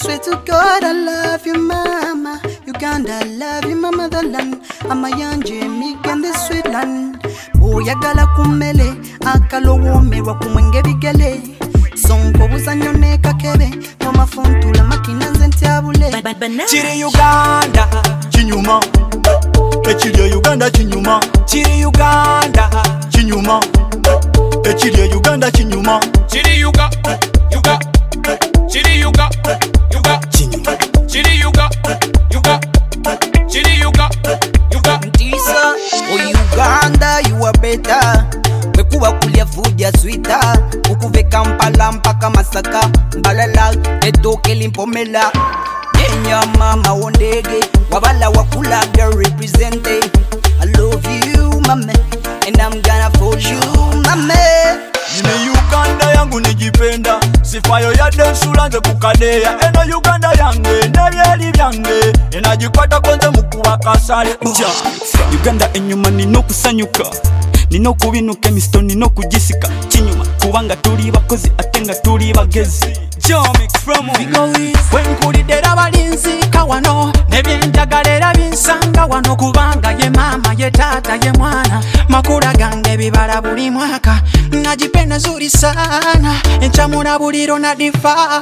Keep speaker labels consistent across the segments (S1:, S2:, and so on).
S1: swear to God I love you mama. Uganda I love you my motherland. Amayanje migen the sweet land. Oyagala kumele akalowomerwa kumwenge bigele. Sonko buzanyone kakebe mama fontula makina nzentabule.
S2: Chiri Uganda chinyuma. Echiri Uganda chinyuma. Chiri Uganda chinyuma. Echiri Uganda chinyuma.
S3: Chiri Yuga, Yuga, Chiri Yuga, Yuga,
S2: Chinyuma.
S3: Chiri Yuga, Yuga, Chiri Yuga, Yuga.
S4: Tisa, oh Uganda, you are better. Wekuwa kulia fuja sweeter. Ukuve Kampala mpaka Masaka. Mbalala, etoke limpomela. Kenya mama wondege. Wabala wakula girl represented. I love you mama, and I'm gonna fold you mama.
S2: Nime Uganda yangu nijipenda. Sifayo ya densula nze kukadea. Eno Uganda yange, nebyeli byange. Enajikwata konze mukuwa kasale. Uganda enyuma nino kusanyuka. Nino kubinuka emisto nino kujisika. Chinyuma kubanga tuli bakozi atenga tuli bagezi. Jomix from
S5: Wenkulidera balinzika wano nebyenjagalera binsanga wano kubanga ye mama ye tata ye mwana makula gange bibala buli mwaka najipenda zuri sana enchamuna buliro na difaya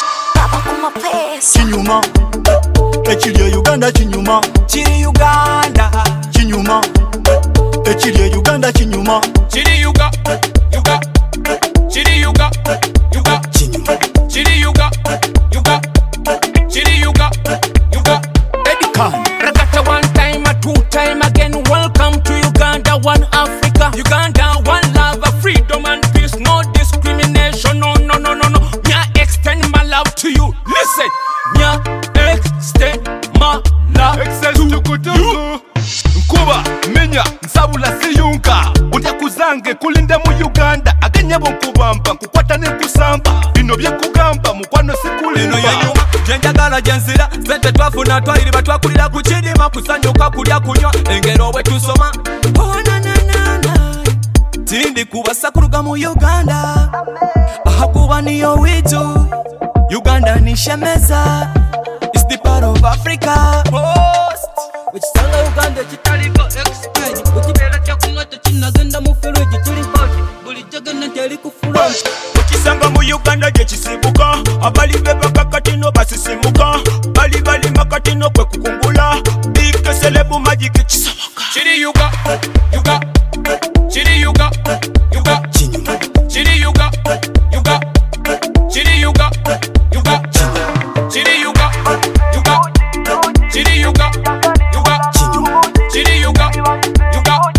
S2: chinyuma. Echiri Uganda chinyuma. Chiri Uganda chinyuma. Echiri Uganda chinyuma.
S3: Chiri Yuga, Yuga, Chiri Yuga, Yuga,
S2: Chinyuma.
S3: Chiri Yuga, Yuga, Chiri Yuga, Yuga.
S2: Eddie Khan.
S3: Ragata one time, a two time again. Welcome to Uganda, one Africa. Uganda, one love, a freedom and peace, no discrimination. No, no, no, no, no. Nya extend my love to you. Listen, nya extend my love to you.
S6: Nkuba, menya, nsabula siyunka. Ulya kuzange kulinda mu Uganda. Agenyebo nkubamba, nkukwata ne kusamba. Bino bye kugamba, mukwano sikulimba.
S2: Eno yenyuma, jenjagala jensira. Sente twafuna twayiriba twakulira ku kidima. Kusanyuka kulya kunywa, engero bwe tusoma. Oh na na na na. Tindi kubasa kuruga mu Uganda. Ahakuba niyo witu. Uganda ni shemeza. It's the part of Africa. Post.
S4: Wechitanga Uganda chitaliko explain. Uchibela chakunga tachinagenda mufereji chilipaji. Bulijagana teli kufuraji.
S2: Ukisanga mu Uganda je kisibuka. Abali beba kakatino basisimuka. Bali makatino kwe kukungula. Big celebu magic chisaboka.
S3: Chiri Yuga, Yuga, Chiri Yuga, Yuga,
S2: Chinyuma.
S3: Chiri Yuga, Yuga, Chiri Yuga, Yuga, Chiri Yuga, Yuga, Chiri Yuga, Yuga,
S2: Chinyuma.
S3: Chiri Yuga, Yuga.